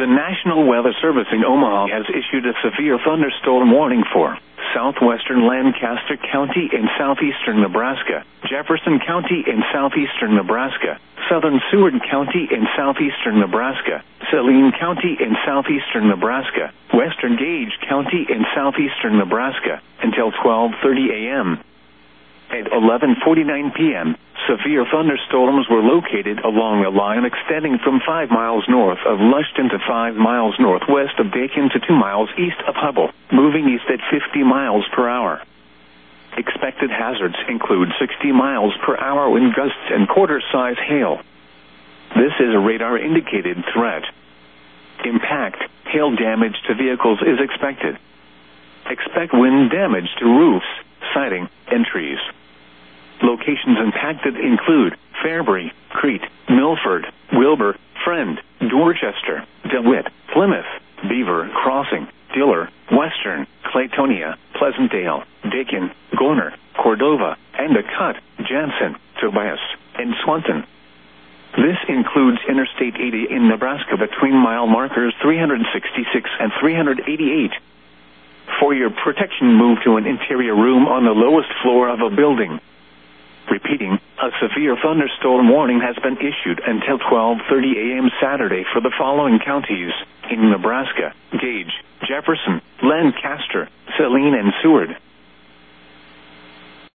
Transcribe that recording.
The National Weather Service in Omaha has issued a severe thunderstorm warning for southwestern Lancaster County in southeastern Nebraska, Jefferson County in southeastern Nebraska, southern Seward County in southeastern Nebraska, Saline County in southeastern Nebraska, western Gage County in southeastern Nebraska, until 12:30 a.m. At 11:49 p.m., severe thunderstorms were located along a line extending from 5 miles north of Lushton to 5 miles northwest of Dakin to 2 miles east of Hubble, moving east at 50 miles per hour. Expected hazards include 60 miles per hour wind gusts and quarter-size hail. This is a radar-indicated threat. Impact, hail damage to vehicles is expected. Expect wind damage to roofs, siding, and trees. Locations impacted include Fairbury, Crete, Milford, Wilbur, Friend, Dorchester, DeWitt, Plymouth, Beaver Crossing, Diller, Western, Claytonia, Pleasantdale, Dakin, Gorner, Cordova, Endicott, Jansen, Tobias, and Swanton. This includes Interstate 80 in Nebraska between mile markers 366 and 388. For your protection, move to an interior room on the lowest floor of a building. Repeating, a severe thunderstorm warning has been issued until 12:30 a.m. Saturday for the following counties in Nebraska: Gage, Jefferson, Lancaster, Saline, and Seward.